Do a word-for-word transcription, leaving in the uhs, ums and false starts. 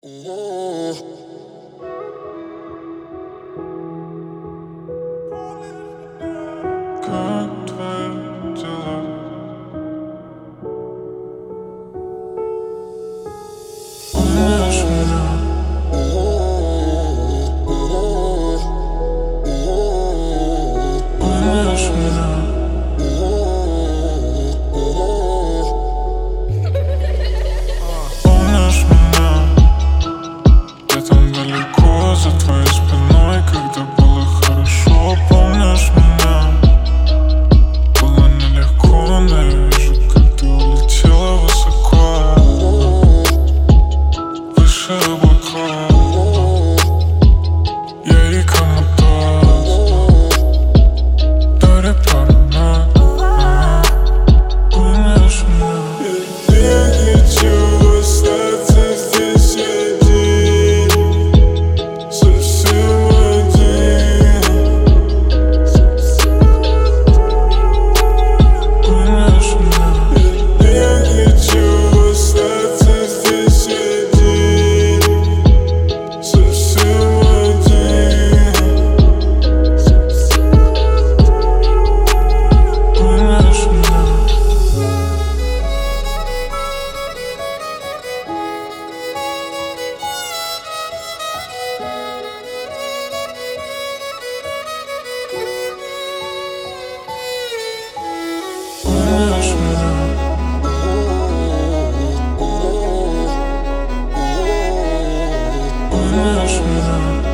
О, Как твои дела? Помнишь меня? Помнишь меня? Помнишь меня? Я там далеко за твоей спиной, когда было хорошо. Помнишь меня? Было нелегко, но я вижу, как ты улетела высоко, выше облака. Я и коматоз, дарю паранойю. Помнишь меня? Я не хочу остаться здесь один, совсем один. Помнишь меня? Я не хочу остаться здесь один, совсем один. Помнишь меня? Помнишь меня? Помнишь меня?